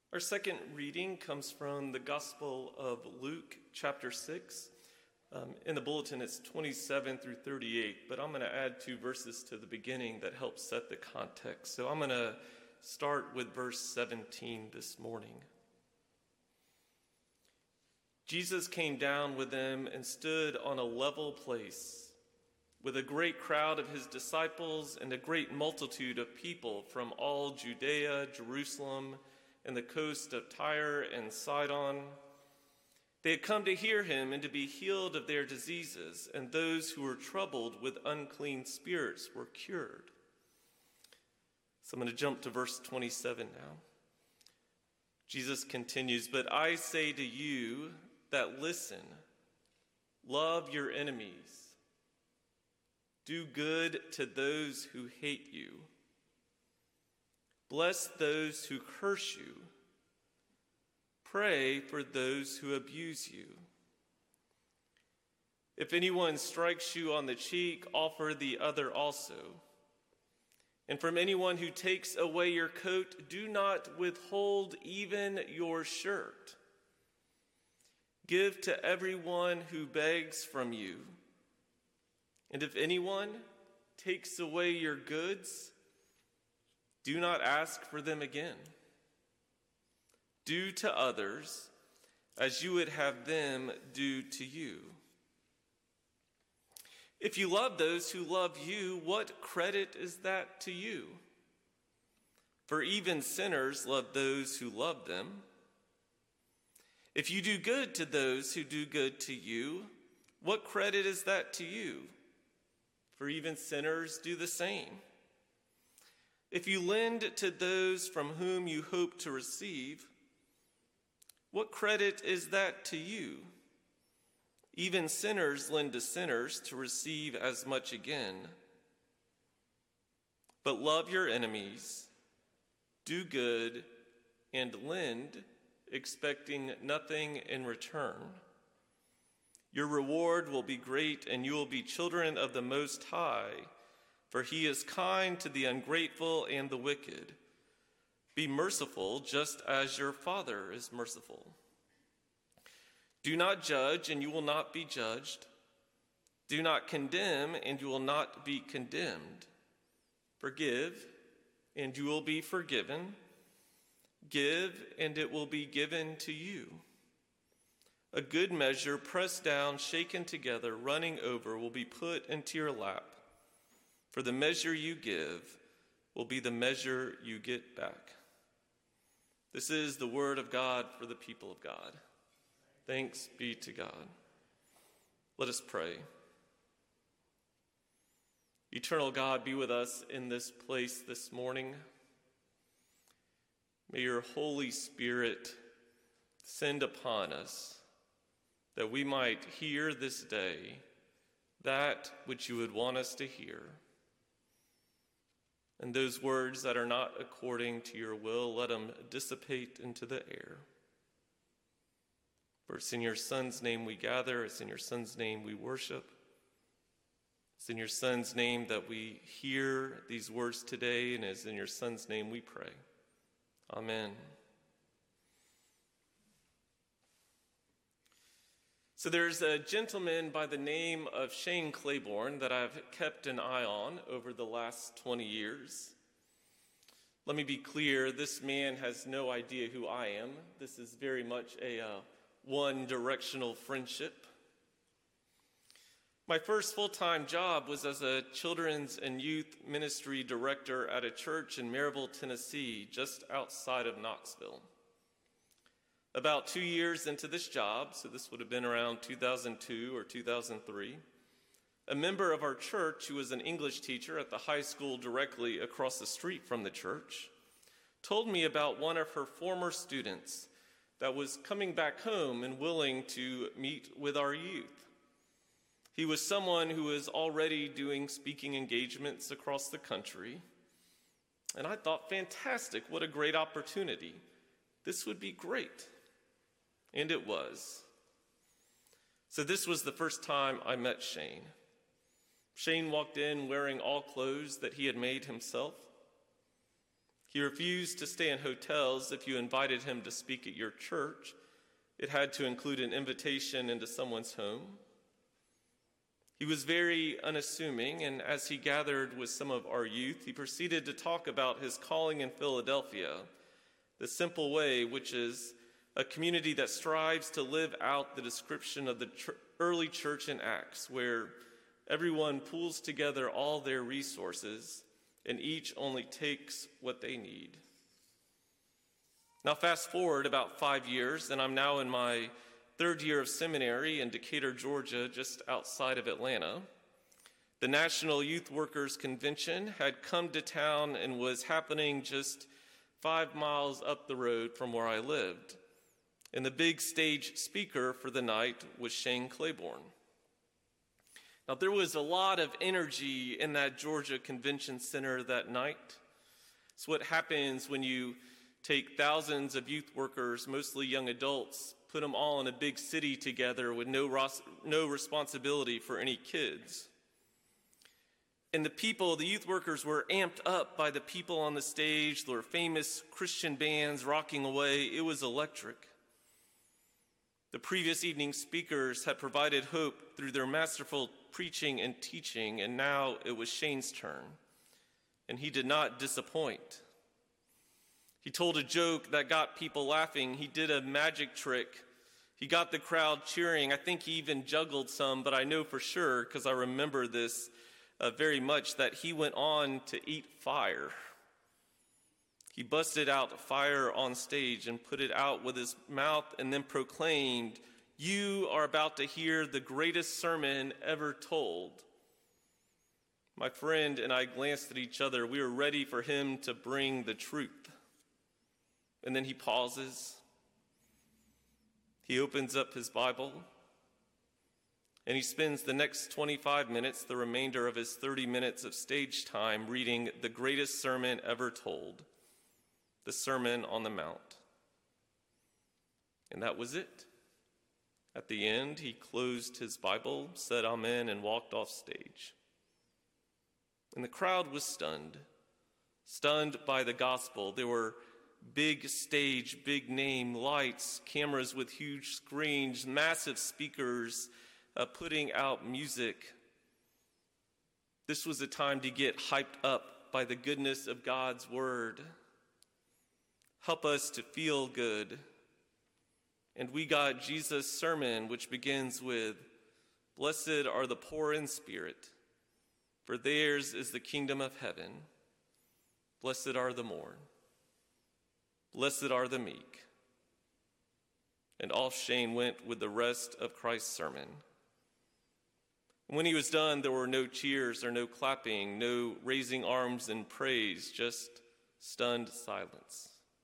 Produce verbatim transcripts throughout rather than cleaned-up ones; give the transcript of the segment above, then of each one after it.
Our second reading comes from the Gospel of Luke, chapter six. Um, in the bulletin, it's twenty-seven through thirty-eight, but I'm going to add two verses to the beginning that help set the context. So I'm going to start with verse seventeen this morning. Jesus came down with them and stood on a level place with a great crowd of his disciples and a great multitude of people from all Judea, Jerusalem, and the coast of Tyre and Sidon. They had come to hear him and to be healed of their diseases, and those who were troubled with unclean spirits were cured. So I'm going to jump to verse twenty-seven now. Jesus continues, "But I say to you that listen, love your enemies, do good to those who hate you, bless those who curse you, pray for those who abuse you. If anyone strikes you on the cheek, offer the other also. And from anyone who takes away your coat, do not withhold even your shirt. Give to everyone who begs from you. And if anyone takes away your goods, do not ask for them again. Do to others as you would have them do to you. If you love those who love you, what credit is that to you? For even sinners love those who love them. If you do good to those who do good to you, what credit is that to you? For even sinners do the same. If you lend to those from whom you hope to receive, what credit is that to you? Even sinners lend to sinners to receive as much again. But love your enemies, do good, and lend, expecting nothing in return. Your reward will be great, and you will be children of the Most High, for he is kind to the ungrateful and the wicked. Be merciful just as your Father is merciful. Do not judge, and you will not be judged. Do not condemn, and you will not be condemned. Forgive, and you will be forgiven. Give, and it will be given to you. A good measure, pressed down, shaken together, running over, will be put into your lap. For the measure you give will be the measure you get back." This is the word of God for the people of God. Thanks be to God. Let us pray. Eternal God, be with us in this place this morning. May your Holy Spirit send upon us that we might hear this day that which you would want us to hear. And those words that are not according to your will, let them dissipate into the air. For it's in your Son's name we gather, it's in your Son's name we worship. It's in your Son's name that we hear these words today, and it's in your Son's name we pray. Amen. So there's a gentleman by the name of Shane Claiborne that I've kept an eye on over the last twenty years. Let me be clear, this man has no idea who I am. This is very much a uh, one-directional friendship. My first full-time job was as a children's and youth ministry director at a church in Maryville, Tennessee, just outside of Knoxville. About two years into this job, so this would have been around two thousand two or two thousand three, a member of our church who was an English teacher at the high school directly across the street from the church told me about one of her former students that was coming back home and willing to meet with our youth. He was someone who was already doing speaking engagements across the country, and I thought, fantastic, what a great opportunity. This would be great. And it was. So this was the first time I met Shane. Shane walked in wearing all clothes that he had made himself. He refused to stay in hotels if you invited him to speak at your church. It had to include an invitation into someone's home. He was very unassuming, and as he gathered with some of our youth, he proceeded to talk about his calling in Philadelphia, the simple way, which is a community that strives to live out the description of the ch- early church in Acts, where everyone pools together all their resources and each only takes what they need. Now fast forward about five years, and I'm now in my third year of seminary in Decatur, Georgia, just outside of Atlanta. The National Youth Workers Convention had come to town and was happening just five miles up the road from where I lived. And the big stage speaker for the night was Shane Claiborne. Now there was a lot of energy in that Georgia Convention Center that night. It's what happens when you take thousands of youth workers, mostly young adults, put them all in a big city together with no, ros- no responsibility for any kids. And the people, the youth workers, were amped up by the people on the stage. There were famous Christian bands rocking away. It was electric. The previous evening speakers had provided hope through their masterful preaching and teaching, and now it was Shane's turn. And he did not disappoint. He told a joke that got people laughing. He did a magic trick. He got the crowd cheering. I think he even juggled some, but I know for sure, because I remember this uh, very much, that he went on to eat fire. He busted out fire on stage and put it out with his mouth and then proclaimed, "You are about to hear the greatest sermon ever told." My friend and I glanced at each other. We were ready for him to bring the truth. And then he pauses. He opens up his Bible. And he spends the next twenty-five minutes, the remainder of his thirty minutes of stage time, reading the greatest sermon ever told, the Sermon on the Mount. And that was it. At the end, he closed his Bible, said amen, and walked off stage. And the crowd was stunned, stunned by the gospel. There were big stage, big name, lights, cameras with huge screens, massive speakers uh, putting out music. This was a time to get hyped up by the goodness of God's word. Help us to feel good. And we got Jesus' sermon, which begins with, "Blessed are the poor in spirit, for theirs is the kingdom of heaven. Blessed are the mourn. Blessed are the meek." And off Shane went with the rest of Christ's sermon. When he was done, there were no cheers or no clapping, no raising arms in praise, just stunned silence.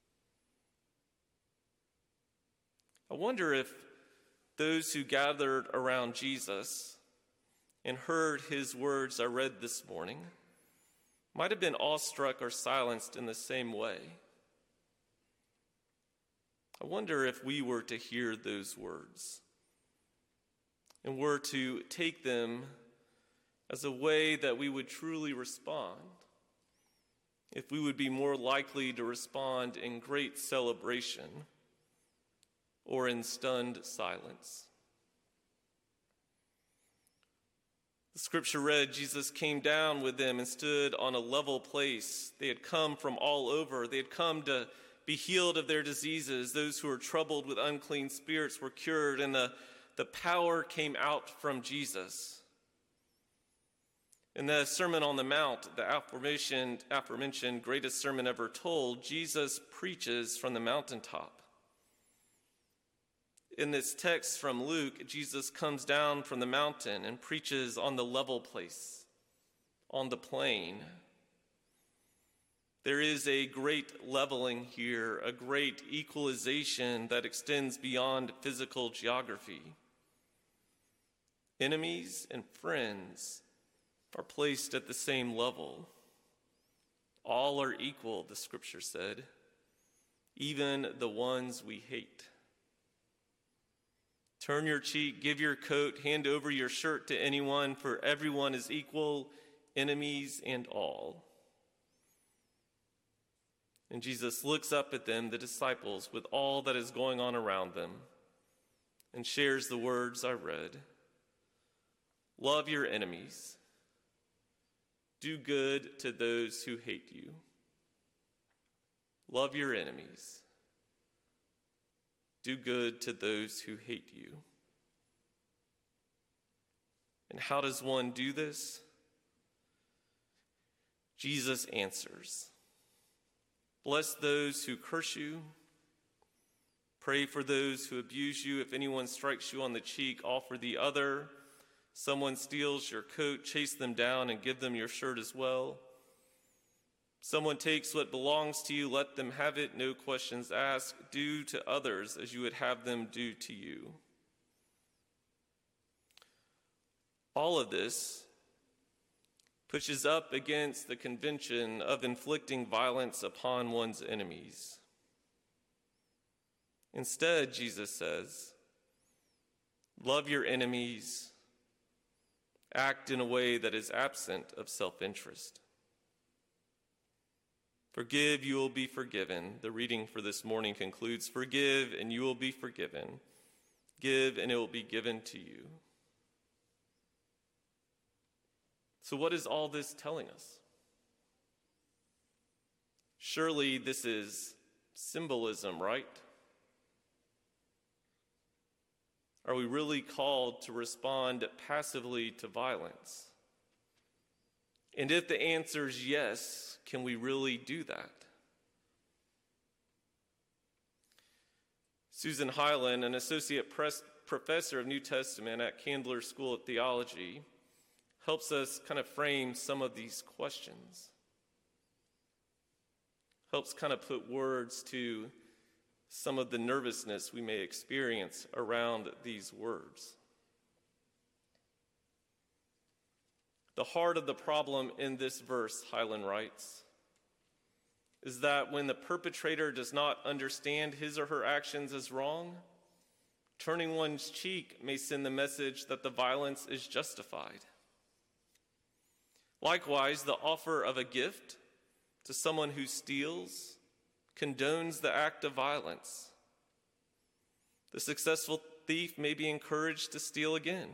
I wonder if those who gathered around Jesus and heard his words I read this morning might have been awestruck or silenced in the same way. I wonder if we were to hear those words and were to take them as a way that we would truly respond, if we would be more likely to respond in great celebration or in stunned silence. The scripture read, Jesus came down with them and stood on a level place. They had come from all over. They had come to be healed of their diseases. Those who were troubled with unclean spirits were cured, and the, the power came out from Jesus. In the Sermon on the Mount, the aforementioned, aforementioned greatest sermon ever told, Jesus preaches from the mountaintop. In this text from Luke, Jesus comes down from the mountain and preaches on the level place, on the plain. There is a great leveling here, a great equalization that extends beyond physical geography. Enemies and friends are placed at the same level. All are equal, the scripture said, even the ones we hate. Turn your cheek, give your coat, hand over your shirt to anyone, for everyone is equal, enemies and all. And Jesus looks up at them, the disciples, with all that is going on around them, and shares the words I read. Love your enemies. Do good to those who hate you. Love your enemies. Do good to those who hate you. And how does one do this? Jesus answers, bless those who curse you. Pray for those who abuse you. If anyone strikes you on the cheek, offer the other. Someone steals your coat, chase them down and give them your shirt as well. Someone takes what belongs to you, let them have it, no questions asked. Do to others as you would have them do to you. All of this pushes up against the convention of inflicting violence upon one's enemies. Instead, Jesus says, love your enemies, act in a way that is absent of self-interest. Forgive, you will be forgiven. The reading for this morning concludes, forgive and you will be forgiven. Give and it will be given to you. So what is all this telling us? Surely this is symbolism, right? Are we really called to respond passively to violence? And if the answer is yes, can we really do that? Susan Hyland, an associate pres- professor of New Testament at Candler School of Theology, helps us kind of frame some of these questions. Helps kind of put words to some of the nervousness we may experience around these words. The heart of the problem in this verse, Hyland writes, is that when the perpetrator does not understand his or her actions as wrong, turning one's cheek may send the message that the violence is justified. Likewise, the offer of a gift to someone who steals condones the act of violence. The successful thief may be encouraged to steal again.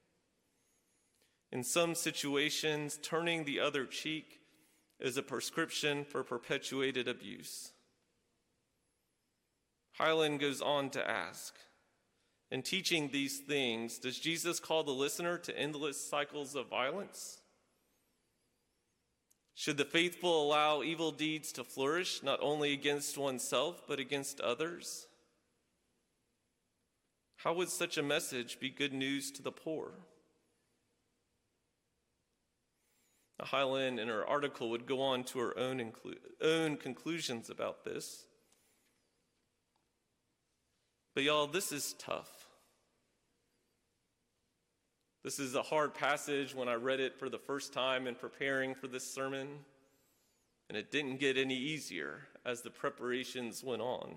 In some situations, turning the other cheek is a prescription for perpetuated abuse. Hyland goes on to ask, in teaching these things, does Jesus call the listener to endless cycles of violence? Should the faithful allow evil deeds to flourish, not only against oneself, but against others? How would such a message be good news to the poor? Now, Hyland, in her article, would go on to her own, inclu- own conclusions about this. But y'all, this is tough. This is a hard passage when I read it for the first time in preparing for this sermon, and it didn't get any easier as the preparations went on.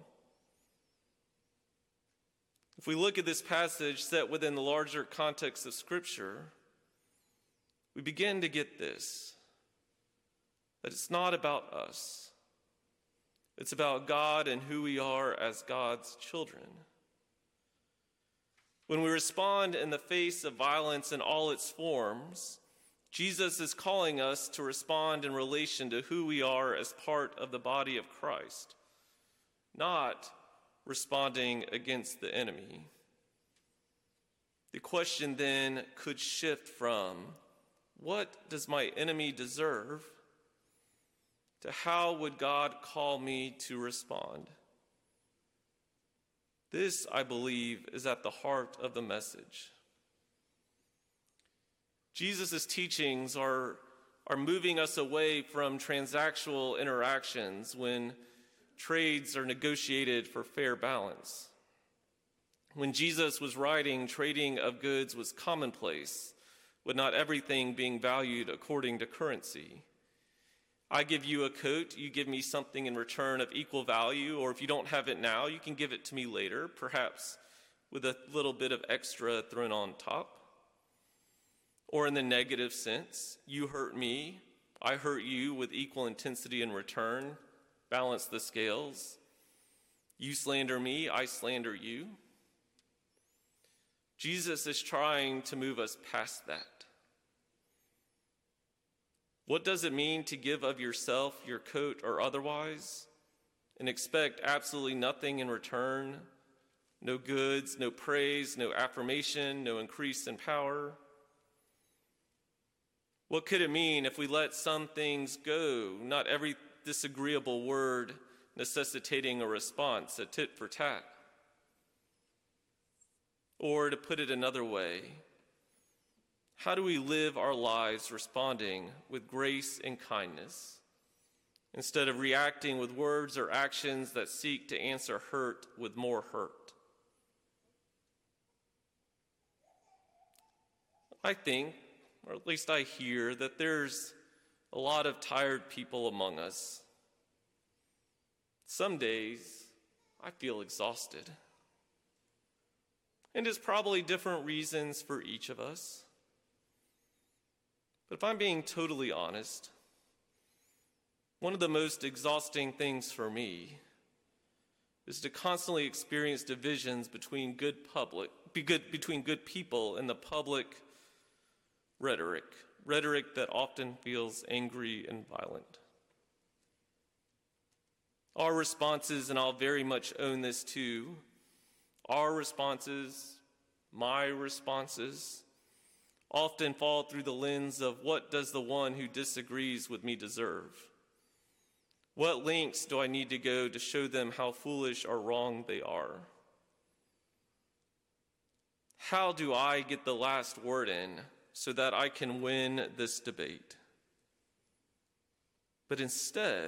If we look at this passage set within the larger context of Scripture, we begin to get this, that it's not about us. It's about God and who we are as God's children. When we respond in the face of violence in all its forms, Jesus is calling us to respond in relation to who we are as part of the body of Christ, not responding against the enemy. The question then could shift from, what does my enemy deserve, to how would God call me to respond? This, I believe, is at the heart of the message. Jesus' teachings are, are moving us away from transactional interactions when trades are negotiated for fair balance. When Jesus was writing, trading of goods was commonplace, with not everything being valued according to currency. I give you a coat, you give me something in return of equal value, or if you don't have it now, you can give it to me later, perhaps with a little bit of extra thrown on top. Or in the negative sense, you hurt me, I hurt you with equal intensity in return, balance the scales. You slander me, I slander you. Jesus is trying to move us past that. What does it mean to give of yourself, your coat, or otherwise, and expect absolutely nothing in return? No goods, no praise, no affirmation, no increase in power? What could it mean if we let some things go, not every disagreeable word necessitating a response, a tit for tat? Or to put it another way, how do we live our lives responding with grace and kindness instead of reacting with words or actions that seek to answer hurt with more hurt? I think, or at least I hear, that there's a lot of tired people among us. Some days I feel exhausted. And there's probably different reasons for each of us. But if I'm being totally honest, one of the most exhausting things for me is to constantly experience divisions between good public, be good, between good people and the public rhetoric, rhetoric that often feels angry and violent. Our responses, and I'll very much own this too, our responses, my responses, often fall through the lens of what does the one who disagrees with me deserve? What lengths do I need to go to show them how foolish or wrong they are? How do I get the last word in so that I can win this debate? But instead,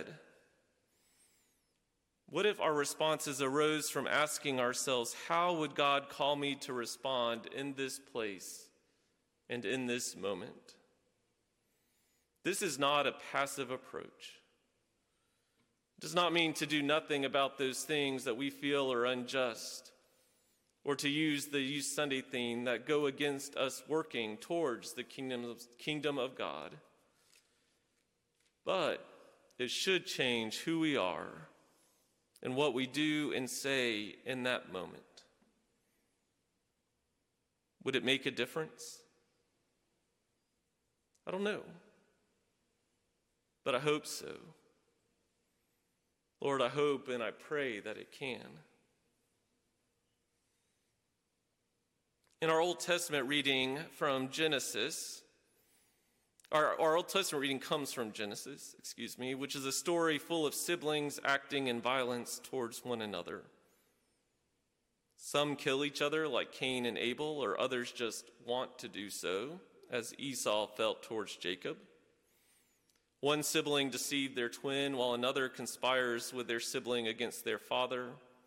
what if our responses arose from asking ourselves, how would God call me to respond in this place and in this moment? This is not a passive approach. It does not mean to do nothing about those things that we feel are unjust, or to use the Youth Sunday theme that go against us working towards the kingdom of, kingdom of God. But it should change who we are and what we do and say in that moment. Would it make a difference? I don't know, but I hope so. Lord, I hope and I pray that it can. In our Old Testament reading from Genesis, our, our Old Testament reading comes from Genesis, excuse me, which is a story full of siblings acting in violence towards one another. Some kill each other like Cain and Abel, or others just want to do so, as Esau felt towards Jacob. One sibling deceived their twin, while another conspires with their sibling against their father.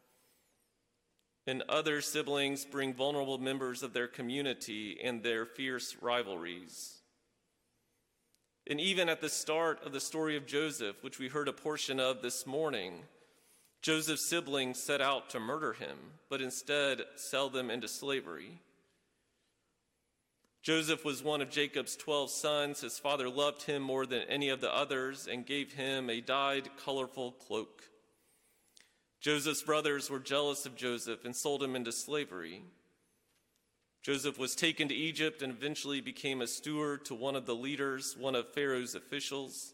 And other siblings bring vulnerable members of their community and their fierce rivalries. And even at the start of the story of Joseph, which we heard a portion of this morning, Joseph's siblings set out to murder him, but instead sell them into slavery. Joseph was one of Jacob's twelve sons. His father loved him more than any of the others and gave him a dyed, colorful cloak. Joseph's brothers were jealous of Joseph and sold him into slavery. Joseph was taken to Egypt and eventually became a steward to one of the leaders, one of Pharaoh's officials.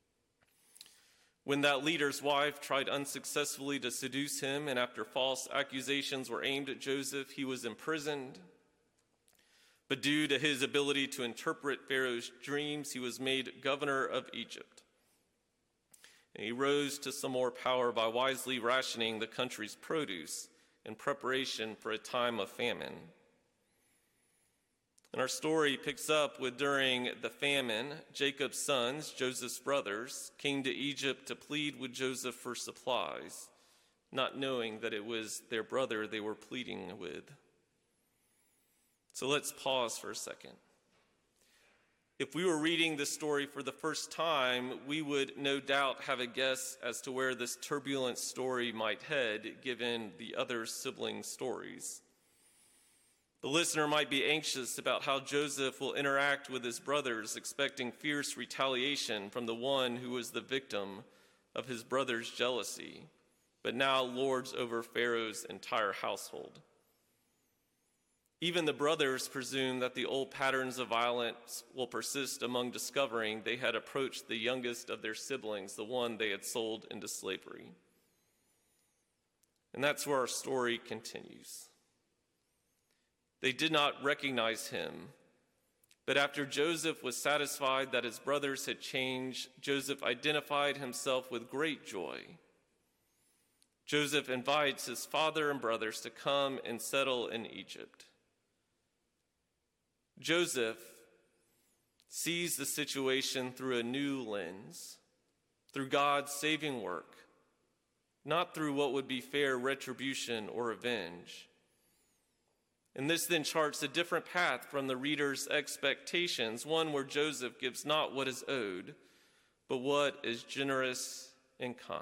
When that leader's wife tried unsuccessfully to seduce him, and after false accusations were aimed at Joseph, he was imprisoned. But due to his ability to interpret Pharaoh's dreams, he was made governor of Egypt. And he rose to some more power by wisely rationing the country's produce in preparation for a time of famine. And our story picks up with during the famine, Jacob's sons, Joseph's brothers, came to Egypt to plead with Joseph for supplies, not knowing that it was their brother they were pleading with. So let's pause for a second. If we were reading this story for the first time, we would no doubt have a guess as to where this turbulent story might head, given the other sibling stories. The listener might be anxious about how Joseph will interact with his brothers, expecting fierce retaliation from the one who was the victim of his brother's jealousy, but now lords over Pharaoh's entire household. Even the brothers presume that the old patterns of violence will persist among discovering they had approached the youngest of their siblings, the one they had sold into slavery. And that's where our story continues. They did not recognize him, but after Joseph was satisfied that his brothers had changed, Joseph identified himself with great joy. Joseph invites his father and brothers to come and settle in Egypt. Joseph sees the situation through a new lens, through God's saving work, not through what would be fair retribution or revenge. And this then charts a different path from the reader's expectations, one where Joseph gives not what is owed, but what is generous and kind.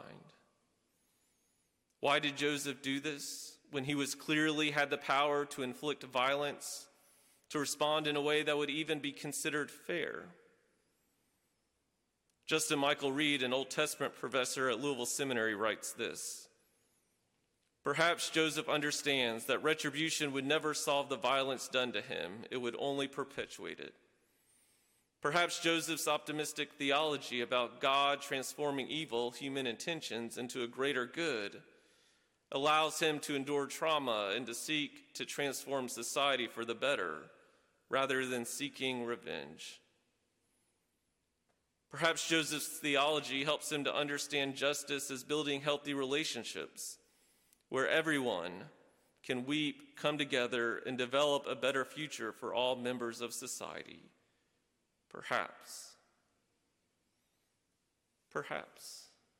Why did Joseph do this when he was clearly had the power to inflict violence, to respond in a way that would even be considered fair? Justin Michael Reed, an Old Testament professor at Louisville Seminary, writes this: "Perhaps Joseph understands that retribution would never solve the violence done to him, it would only perpetuate it. Perhaps Joseph's optimistic theology about God transforming evil human intentions into a greater good allows him to endure trauma and to seek to transform society for the better, rather than seeking revenge. Perhaps Joseph's theology helps him to understand justice as building healthy relationships, where everyone can weep, come together, and develop a better future for all members of society. Perhaps. Perhaps.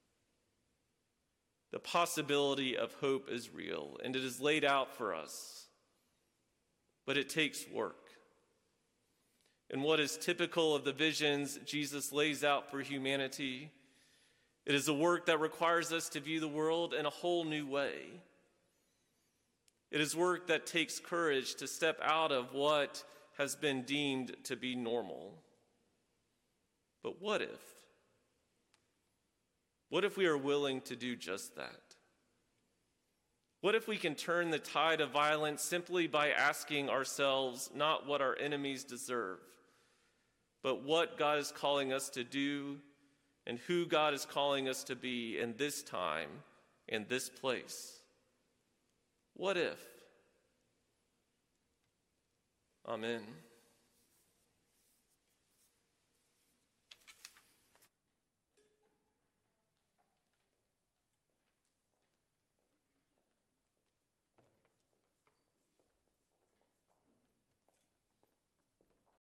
The possibility of hope is real, and it is laid out for us, but it takes work. And what is typical of the visions Jesus lays out for humanity, it is a work that requires us to view the world in a whole new way. It is work that takes courage to step out of what has been deemed to be normal. But what if? What if we are willing to do just that? What if we can turn the tide of violence simply by asking ourselves not what our enemies deserve, but what God is calling us to do and who God is calling us to be in this time, in this place? What if? Amen.